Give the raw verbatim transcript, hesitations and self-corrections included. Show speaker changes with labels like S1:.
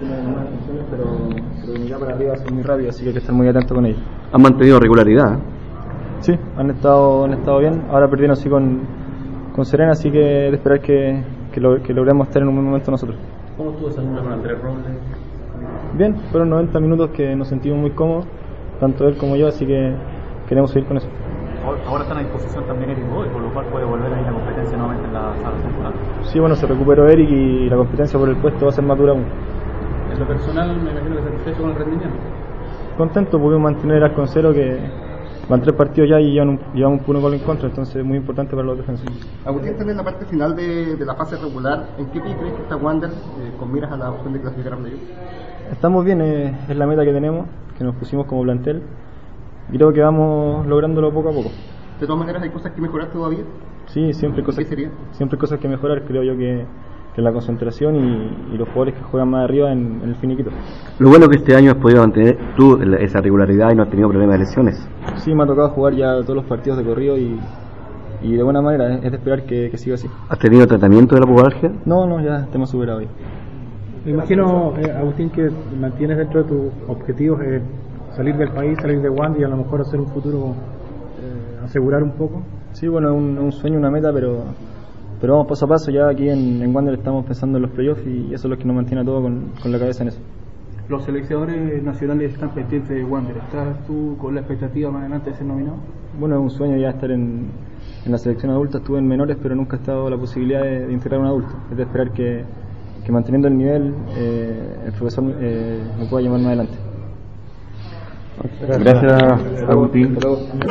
S1: tiene algunas lesiones, pero, pero de mitad para arriba son muy rápidos, así que hay que estar muy atento con ellos.
S2: ¿Han mantenido regularidad?
S1: Sí, han estado, han estado bien. Ahora perdieron así con, con Serena, así que de esperar que, que, lo, que logremos estar en un buen momento nosotros.
S3: ¿Cómo estuvo esa dupla con Andrés Robles?
S1: Bien, fueron noventa minutos que nos sentimos muy cómodos, tanto él como yo, así que queremos seguir con eso.
S3: Ahora están a disposición también Eric Godoy, por lo cual puede volver ahí la competencia nuevamente en la sala central.
S1: Sí, bueno, se recuperó Eric y la competencia por el puesto va a ser más dura aún.
S3: En lo personal, me imagino que satisfecho con el rendimiento.
S1: Contento, pudimos mantener el arco en cero, que van tres partidos ya y llevan un, llevan un puro gol en contra, entonces es muy importante para los defensores.
S4: Agustín, también en la parte final de, de la fase regular, ¿en qué pie crees que está Wander eh, con miras a la opción de clasificar a playoff?
S1: Estamos bien, eh, es la meta que tenemos, que nos pusimos como plantel, y creo que vamos lográndolo poco a poco.
S4: ¿De todas maneras hay cosas que mejorar todavía?
S1: Sí, siempre cosas,
S4: ¿Qué sería?
S1: siempre cosas que mejorar, creo yo que, que la concentración y, y los jugadores que juegan más arriba en, en el finiquito.
S2: Lo bueno que este año has podido mantener tú esa regularidad y no has tenido problemas de lesiones.
S1: Sí, me ha tocado jugar ya todos los partidos de corrido y, y de buena manera, es de esperar que, que siga así.
S2: ¿Has tenido tratamiento de la pubalgia?
S1: No, no, ya te hemos superado hoy.
S5: Me imagino, eh, Agustín, que mantienes dentro de tus objetivos eh, salir del país, salir de Wander y a lo mejor hacer un futuro, eh, asegurar un poco.
S1: Sí, bueno, es un, un sueño, una meta, pero pero vamos paso a paso. Ya aquí en, en Wander estamos pensando en los playoffs y eso es lo que nos mantiene a todos con, con la cabeza en eso.
S5: Los seleccionadores nacionales están pendientes de Wander. ¿Estás tú con la expectativa más adelante de ser nominado?
S1: Bueno, es un sueño ya estar en, en la selección adulta. Estuve en menores, pero nunca he estado la posibilidad de, de integrar un adulto. Es de esperar que, que manteniendo el nivel, eh, el profesor eh, me pueda llamar más adelante.
S2: Gracias, Agustín.